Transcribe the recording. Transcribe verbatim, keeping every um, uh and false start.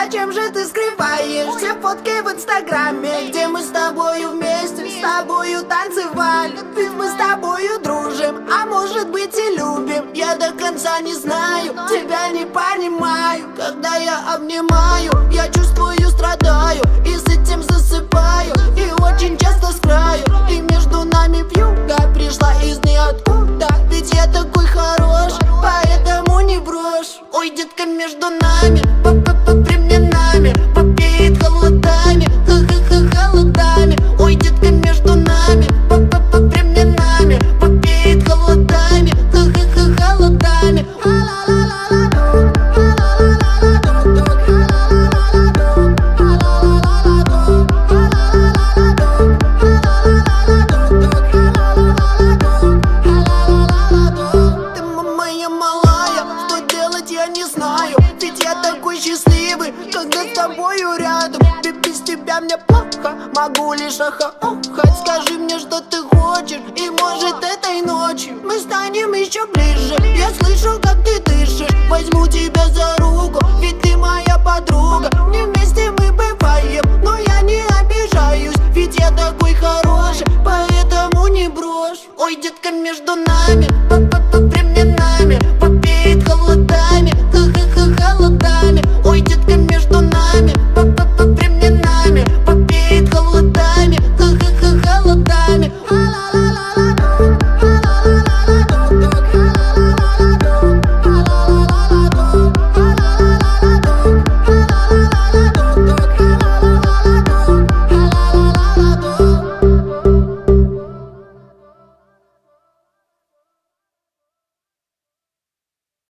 Зачем же ты скрываешь все фотки в инстаграме, где мы с тобою вместе, с тобою танцевали? Ведь мы с тобою дружим, а может быть и любим. Я до конца не знаю, тебя не понимаю. Когда я обнимаю, я чувствую, страдаю, и с этим засыпаю, и очень часто с краю. И между нами вьюга пришла из ниоткуда. Ведь я такой хороший, поэтому не брошь. Ой, детка, между нами по временами попеет холодами, ха-ха-ха, холодами. Ой, детка, между нами по временами попеет холодами, ха-ха-ха, холодами. Ты моя малая, что делать я не знаю. Ведь я такой счастливый, когда с тобою рядом. Ведь без тебя мне плохо, могу лишь ахаохать. Скажи мне, что ты хочешь, и может этой ночью мы станем еще ближе. Я слышу, как ты дышишь, возьму тебя за руку, ведь ты моя подруга. Не вместе мы бываем, но я не обижаюсь, ведь я такой хороший, поэтому не брошь. Ой, детка, между нами